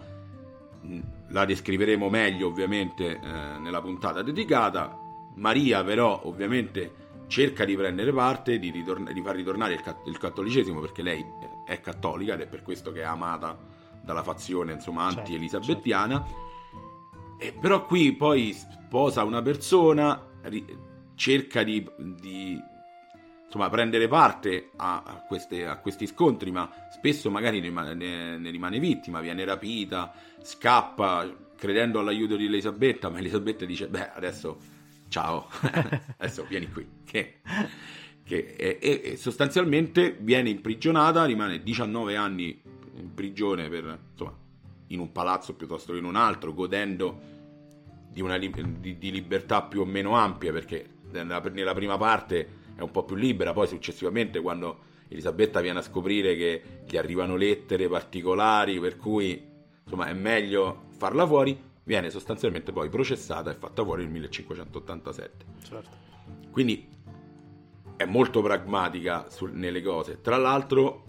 La descriveremo meglio ovviamente eh, nella puntata dedicata. Maria però ovviamente cerca di prendere parte, di, ritorn- di far ritornare il, cat- il cattolicesimo, perché lei è cattolica ed è per questo che è amata dalla fazione, insomma, anti-elisabettiana. Certo. E però qui poi sposa una persona, ri- cerca di, di insomma prendere parte a, a, queste, a questi scontri, ma spesso magari rimane, ne, ne rimane vittima, viene rapita, scappa credendo all'aiuto di Elisabetta, ma Elisabetta dice: beh, adesso ciao, adesso vieni qui, che, che e, e sostanzialmente viene imprigionata, rimane diciannove anni in prigione, per, insomma, in un palazzo piuttosto che in un altro, godendo di una li- di, di libertà più o meno ampia, perché nella, nella prima parte è un po' più libera, poi successivamente, quando Elisabetta viene a scoprire che gli arrivano lettere particolari per cui, insomma, è meglio farla fuori, viene sostanzialmente poi processata e fatta fuori nel millecinquecentottantasette. Certo. Quindi è molto pragmatica su, nelle cose. Tra l'altro,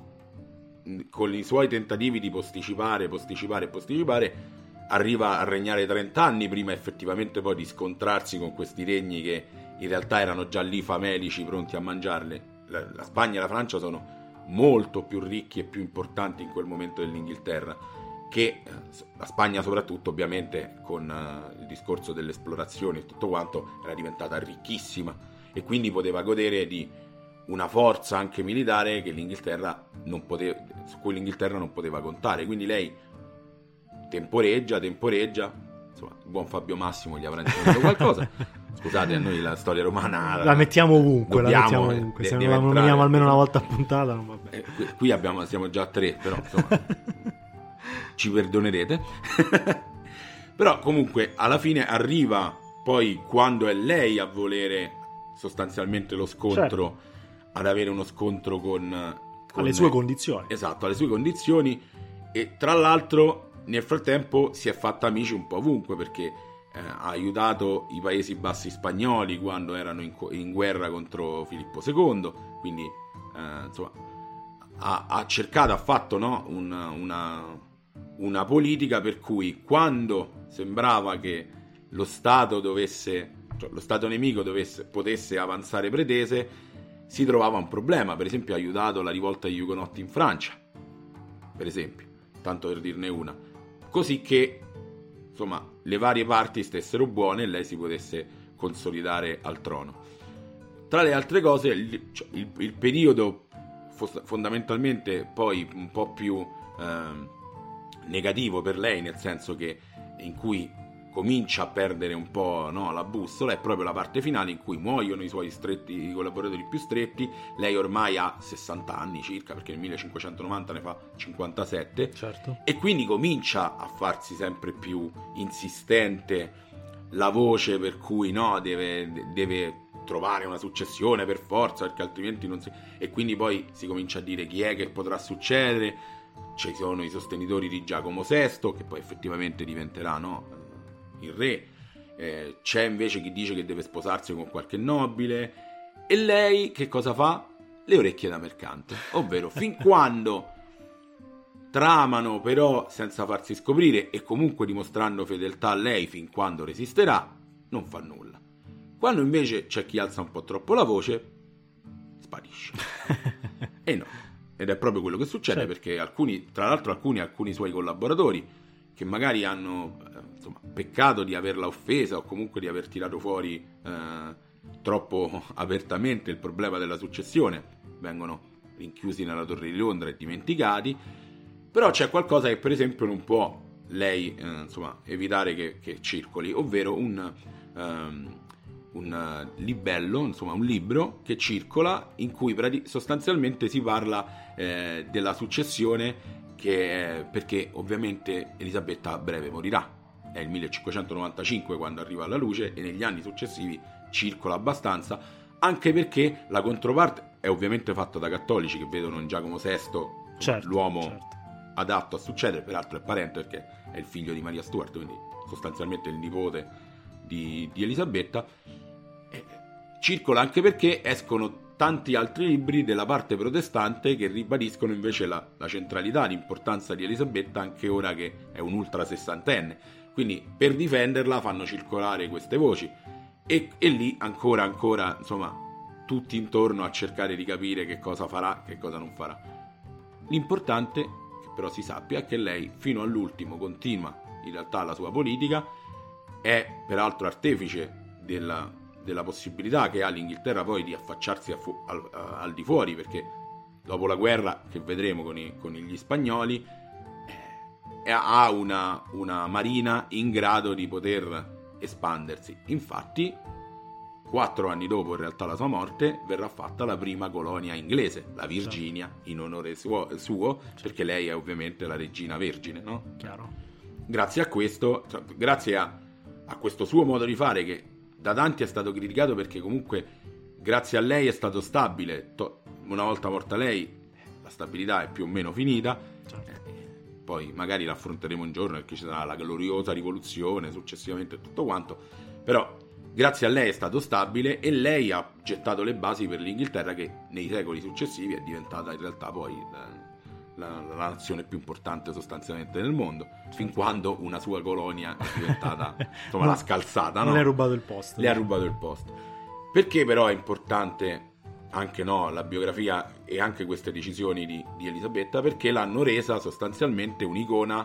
con i suoi tentativi di posticipare, posticipare e posticipare, arriva a regnare trenta anni prima effettivamente poi di scontrarsi con questi regni che in realtà erano già lì famelici, pronti a mangiarle. La, la Spagna e la Francia sono molto più ricchi e più importanti in quel momento dell'Inghilterra, che la Spagna soprattutto, ovviamente, con uh, il discorso dell'esplorazione e tutto quanto, era diventata ricchissima e quindi poteva godere di una forza anche militare che l'Inghilterra non poteva, su cui l'Inghilterra non poteva contare. Quindi lei temporeggia, temporeggia, insomma, il buon Fabio Massimo gli avrà insegnato qualcosa. Scusate, a noi la storia romana la, la mettiamo ovunque, dobbiamo, la mettiamo ovunque. De- se non la nominiamo almeno una volta a puntata non va bene. Eh, qui, qui abbiamo, siamo già a tre, però insomma ci perdonerete. Però comunque alla fine arriva poi, quando è lei a volere sostanzialmente lo scontro, certo, ad avere uno scontro con, con alle sue condizioni. Esatto, alle sue condizioni. E tra l'altro nel frattempo si è fatta amici un po' ovunque, perché eh, ha aiutato i Paesi Bassi spagnoli quando erano in, in guerra contro Filippo secondo, quindi eh, insomma ha, ha cercato, ha fatto, no, una, una, una politica per cui, quando sembrava che lo Stato dovesse, cioè lo Stato nemico dovesse, potesse avanzare pretese, si trovava un problema. Per esempio ha aiutato la rivolta degli Ugonotti in Francia, per esempio, tanto per dirne una, così che, insomma, le varie parti stessero buone e lei si potesse consolidare al trono. Tra le altre cose, il, il, il periodo fondamentalmente poi un po' più eh, negativo per lei, nel senso che in cui comincia a perdere un po', no, la bussola, è proprio la parte finale in cui muoiono i suoi stretti, i collaboratori più stretti. Lei ormai ha sessanta anni circa, perché nel millecinquecentonovanta ne fa cinquantasette, certo, e quindi comincia a farsi sempre più insistente la voce per cui, no, deve, deve trovare una successione per forza, perché altrimenti non si... E quindi poi si comincia a dire chi è che potrà succedere. Ci sono i sostenitori di Giacomo sesto, che poi effettivamente diventerà, no, il re. Eh, c'è invece chi dice che deve sposarsi con qualche nobile, e lei che cosa fa? Le orecchie da mercante, ovvero fin quando tramano, però senza farsi scoprire e comunque dimostrando fedeltà a lei, fin quando resisterà, non fa nulla. Quando invece c'è chi alza un po' troppo la voce, sparisce. E no, ed è proprio quello che succede, certo, perché alcuni, tra l'altro alcuni alcuni suoi collaboratori, che magari hanno eh, insomma, peccato di averla offesa o comunque di aver tirato fuori eh, troppo apertamente il problema della successione, vengono rinchiusi nella Torre di Londra e dimenticati. Però c'è qualcosa che per esempio non può lei eh, insomma, evitare che, che circoli, ovvero un, um, un libello, insomma un libro che circola in cui prati- sostanzialmente si parla eh, della successione, che, perché ovviamente Elisabetta a breve morirà. È il millecinquecentonovantacinque quando arriva alla luce e negli anni successivi circola abbastanza, anche perché la controparte è ovviamente fatta da cattolici che vedono in Giacomo sesto certo, l'uomo certo. adatto a succedere, peraltro è parente perché è il figlio di Maria Stuart, quindi sostanzialmente il nipote di, di Elisabetta. E circola anche perché escono tanti altri libri della parte protestante che ribadiscono invece la, la centralità, l'importanza di Elisabetta anche ora che è un ultra sessantenne, quindi per difenderla fanno circolare queste voci e, e lì ancora ancora insomma tutti intorno a cercare di capire che cosa farà, che cosa non farà. L'importante che però si sappia è che lei fino all'ultimo continua in realtà la sua politica, è peraltro artefice della della possibilità che ha l'Inghilterra poi di affacciarsi a fu- al, al di fuori, perché dopo la guerra che vedremo con, i, con gli spagnoli eh, ha una, una marina in grado di poter espandersi. Infatti quattro anni dopo in realtà la sua morte verrà fatta la prima colonia inglese, la Virginia, in onore suo, suo perché lei è ovviamente la regina vergine, no? Chiaro. Grazie a questo, cioè, grazie a, a questo suo modo di fare che da tanti è stato criticato, perché comunque grazie a lei è stato stabile. Una volta morta lei la stabilità è più o meno finita, certo. eh, poi magari l'affronteremo un giorno perché ci sarà la gloriosa rivoluzione successivamente e tutto quanto, però grazie a lei è stato stabile e lei ha gettato le basi per l'Inghilterra che nei secoli successivi è diventata in realtà poi la, la, la nazione più importante sostanzialmente nel mondo, certo. fin quando una sua colonia è diventata insomma no, la scalzata, no? Non le ha rubato il posto. Le ha rubato il posto. Perché però è importante anche no, la biografia e anche queste decisioni di, di Elisabetta? Perché l'hanno resa sostanzialmente un'icona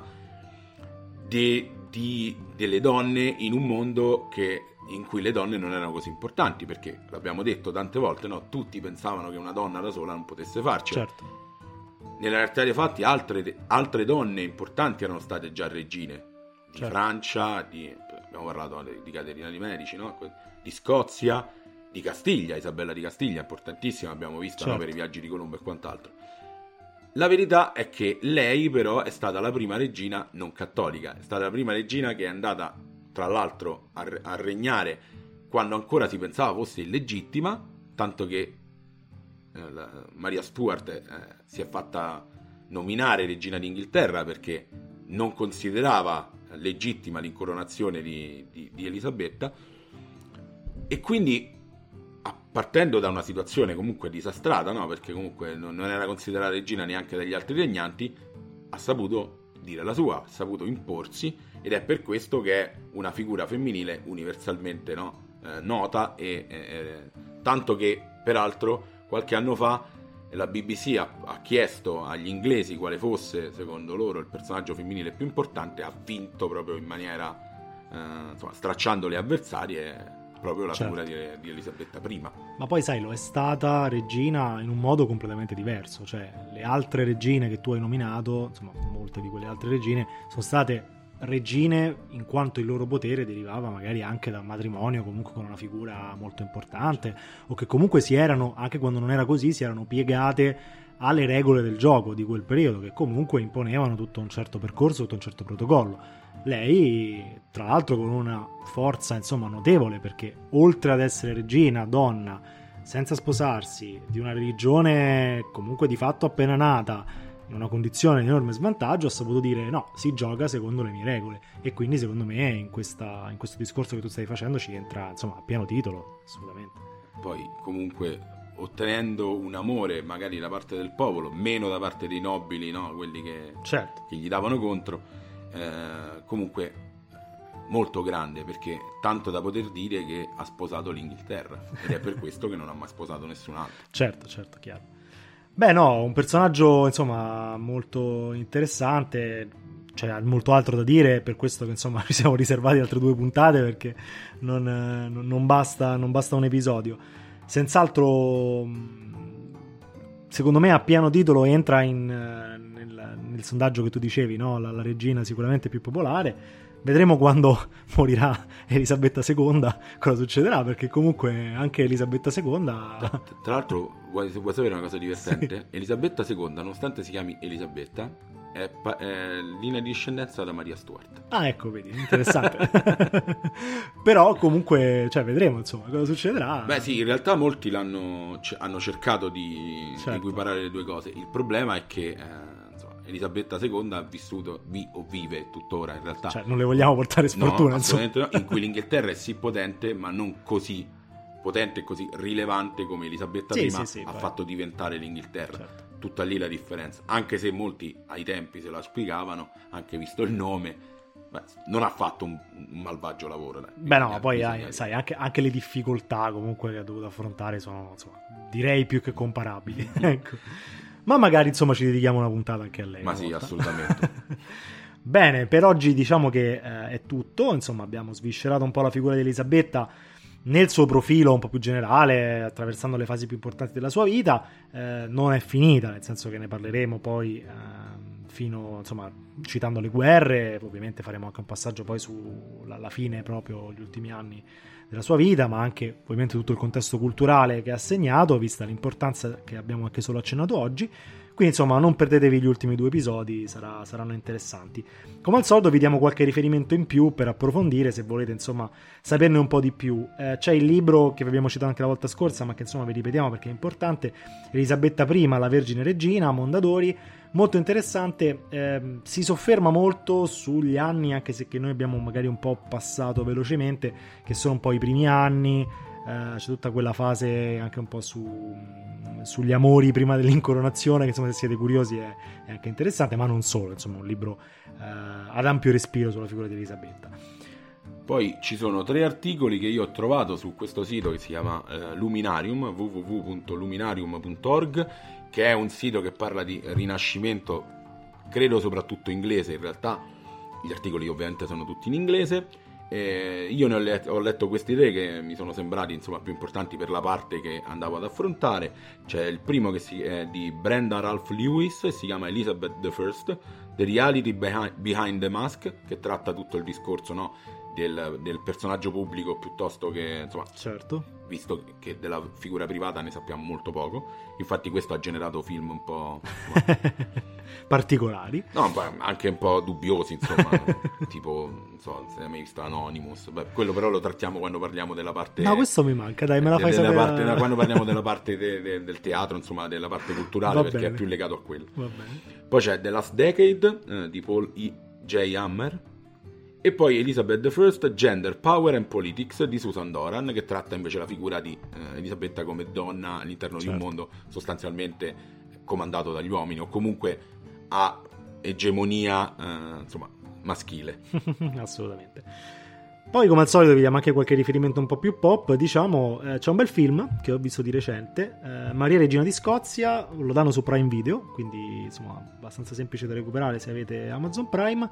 di, di, delle donne in un mondo che, in cui le donne non erano così importanti, perché l'abbiamo detto tante volte, no? Tutti pensavano che una donna da sola non potesse farcela. Certo. Nella realtà dei fatti altre, altre donne importanti erano state già regine di certo. Francia, di, abbiamo parlato di Caterina di Medici, no? Di Scozia, di Castiglia, Isabella di Castiglia, importantissima, abbiamo visto certo. no? per i viaggi di Colombo e quant'altro. La verità è che lei però è stata la prima regina non cattolica, è stata la prima regina che è andata tra l'altro a, a regnare quando ancora si pensava fosse illegittima, tanto che Maria Stuart eh, si è fatta nominare regina d'Inghilterra perché non considerava legittima l'incoronazione di, di, di Elisabetta, e quindi partendo da una situazione comunque disastrata, no? Perché comunque non era considerata regina neanche dagli altri regnanti, ha saputo dire la sua, ha saputo imporsi, ed è per questo che è una figura femminile universalmente no? eh, nota e eh, tanto che peraltro qualche anno fa la B B C ha, ha chiesto agli inglesi quale fosse, secondo loro, il personaggio femminile più importante, ha vinto proprio in maniera, eh, insomma, stracciando le avversarie, proprio la certo. figura di, di Elisabetta I. Ma poi sai, lo è stata regina in un modo completamente diverso, cioè le altre regine che tu hai nominato, insomma molte di quelle altre regine, sono state regine in quanto il loro potere derivava magari anche dal matrimonio comunque con una figura molto importante, o che comunque si erano, anche quando non era così, si erano piegate alle regole del gioco di quel periodo, che comunque imponevano tutto un certo percorso, tutto un certo protocollo. Lei tra l'altro con una forza insomma notevole, perché oltre ad essere regina donna senza sposarsi, di una religione comunque di fatto appena nata, in una condizione di enorme svantaggio, ha saputo dire no, si gioca secondo le mie regole, e quindi secondo me in, questa, in questo discorso che tu stai facendo ci entra insomma a pieno titolo, assolutamente. Poi comunque ottenendo un amore magari da parte del popolo, meno da parte dei nobili, no? Quelli che, certo. che gli davano contro, eh, comunque molto grande, perché tanto da poter dire che ha sposato l'Inghilterra, ed è per questo che non ha mai sposato nessun altro. Certo, certo, chiaro. Beh no, un personaggio insomma molto interessante. c'è molto altro da dire, per questo che insomma ci siamo riservati altre due puntate, perché non, eh, non, basta, non basta un episodio. Senz'altro, secondo me a pieno titolo entra in, nel, nel sondaggio che tu dicevi, no? la, la regina sicuramente più popolare. Vedremo quando morirà Elisabetta seconda cosa succederà, perché comunque anche Elisabetta seconda... Tra, tra l'altro, vuoi, vuoi sapere una cosa divertente? Sì. Elisabetta seconda, nonostante si chiami Elisabetta, è, pa- è linea di discendenza da Maria Stuart. Ah, ecco, vedi, interessante. Però comunque, cioè, vedremo insomma cosa succederà. Beh sì, in realtà molti l'hanno c- hanno cercato di certo. equiparare le due cose. Il problema è che... Eh, Elisabetta seconda ha vissuto, vi, o vive tuttora in realtà. Cioè, non le vogliamo portare sfortuna, no, assolutamente no, in cui l'Inghilterra è sì potente, ma non così potente e così rilevante come Elisabetta sì, prima sì, sì, ha poi. fatto diventare l'Inghilterra. Certo. Tutta lì la differenza. Anche se molti ai tempi se la spiegavano, anche visto il nome, beh, non ha fatto un, un malvagio lavoro. Dai. Beh no, poi hai, sai, anche, anche le difficoltà comunque che ha dovuto affrontare sono, insomma, direi più che comparabili. Ecco. Ma magari insomma ci dedichiamo una puntata anche a lei. Ma sì, volta. Assolutamente. Bene, per oggi diciamo che eh, è tutto. Insomma, abbiamo sviscerato un po' la figura di Elisabetta nel suo profilo un po' più generale, attraversando le fasi più importanti della sua vita. Eh, non è finita, nel senso che ne parleremo poi eh, fino, insomma, citando le guerre. Ovviamente faremo anche un passaggio poi sulla fine, proprio gli ultimi anni della sua vita, ma anche ovviamente tutto il contesto culturale che ha segnato, vista l'importanza che abbiamo anche solo accennato oggi. Quindi insomma non perdetevi gli ultimi due episodi, sarà, saranno interessanti. Come al solito vi diamo qualche riferimento in più per approfondire, se volete insomma saperne un po' di più. Eh, c'è il libro che vi abbiamo citato anche la volta scorsa, ma che insomma vi ripetiamo perché è importante, Elisabetta prima, la Vergine Regina, Mondadori, molto interessante. Eh, si sofferma molto sugli anni, anche se che noi abbiamo magari un po' passato velocemente, che sono un po' i primi anni. Uh, c'è tutta quella fase anche un po' su, sugli amori prima dell'incoronazione, che insomma se siete curiosi è, è anche interessante, ma non solo, insomma un libro uh, ad ampio respiro sulla figura di Elisabetta. Poi ci sono tre articoli che io ho trovato su questo sito che si chiama uh, Luminarium, w w w punto luminarium punto org, che è un sito che parla di rinascimento, credo soprattutto inglese. In realtà gli articoli ovviamente sono tutti in inglese. Eh, io ne ho, let- ho letto questi tre che mi sono sembrati insomma più importanti per la parte che andavo ad affrontare. C'è il primo che si, è di Brenda Ralph Lewis e si chiama Elizabeth the First, The Reality Behind, Behind the Mask, che tratta tutto il discorso, no, del, del personaggio pubblico piuttosto che, insomma, certo, visto che della figura privata ne sappiamo molto poco. Infatti questo ha generato film un po' particolari, no, anche un po' dubbiosi, insomma. Tipo, non so se hai mai visto Anonymous. Beh, quello però lo trattiamo quando parliamo della parte, no, questo mi manca, dai, me la fai della sapere parte, quando parliamo della parte de, de, del teatro, insomma, della parte culturale. Va perché bene. È più legato a quello. Va bene. Poi c'è The Last Decade eh, di Paul E. J. Hammer. E poi Elizabeth the First, Gender, Power and Politics di Susan Doran, che tratta invece la figura di eh, Elisabetta come donna all'interno certo. di un mondo sostanzialmente comandato dagli uomini, o comunque a egemonia eh, insomma maschile. Assolutamente. Poi come al solito vi diamo anche qualche riferimento un po' più pop. Diciamo eh, c'è un bel film che ho visto di recente, eh, Maria Regina di Scozia, lo danno su Prime Video, quindi insomma abbastanza semplice da recuperare se avete Amazon Prime.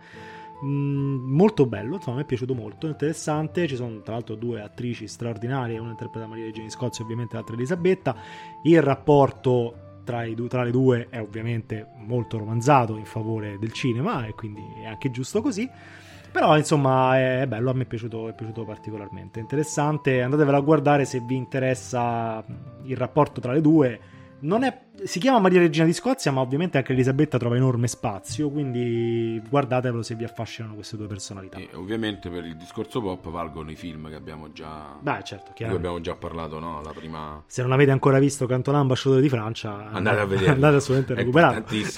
Mm, molto bello, insomma mi è piaciuto molto, interessante. Ci sono tra l'altro due attrici straordinarie, una interpreta Maria Regina di Scozia ovviamente, l'altra Elisabetta. Il rapporto tra, i, tra le due è ovviamente molto romanzato in favore del cinema, e quindi è anche giusto così. Però insomma è bello, a me è piaciuto, è piaciuto particolarmente, interessante. Andatevela a guardare se vi interessa il rapporto tra le due. Non è, si chiama Maria Regina di Scozia, ma ovviamente anche Elisabetta trova enorme spazio, quindi guardatevelo se vi affascinano queste due personalità. E ovviamente per il discorso pop valgono i film che abbiamo già, Beh, certo, di cui abbiamo già parlato, no? La prima... Se non avete ancora visto Cantona ambasciatore di Francia, andate a vedere, andate assolutamente a recuperare. È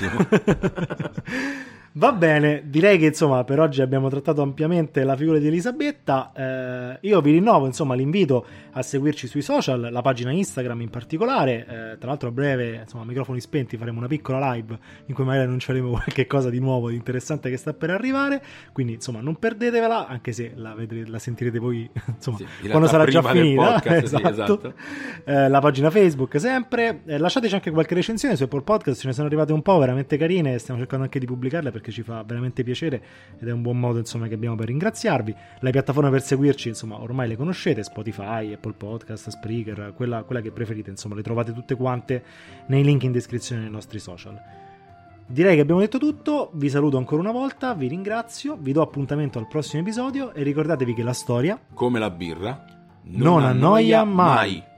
importantissimo. Va bene, direi che insomma per oggi abbiamo trattato ampiamente la figura di Elisabetta. Eh, io vi rinnovo insomma l'invito a seguirci sui social, la pagina Instagram in particolare. Eh, tra l'altro a breve, insomma, a microfoni spenti, faremo una piccola live in cui magari annunceremo qualche cosa di nuovo, di interessante che sta per arrivare. Quindi insomma non perdetevela, anche se la, vedrete, la sentirete voi insomma sì, quando sarà già finita. Podcast, esatto. Sì, esatto. Eh, la pagina Facebook sempre. Eh, lasciateci anche qualche recensione su Apple Podcast, ce ne sono arrivate un po' veramente carine. Stiamo cercando anche di pubblicarle perché perché ci fa veramente piacere ed è un buon modo insomma che abbiamo per ringraziarvi. Le piattaforme per seguirci insomma ormai le conoscete, Spotify, Apple Podcast, Spreaker, quella, quella che preferite, insomma le trovate tutte quante nei link in descrizione nei nostri social. Direi che abbiamo detto tutto, vi saluto ancora una volta, vi ringrazio, vi do appuntamento al prossimo episodio e ricordatevi che la storia, come la birra, non, non annoia mai. mai.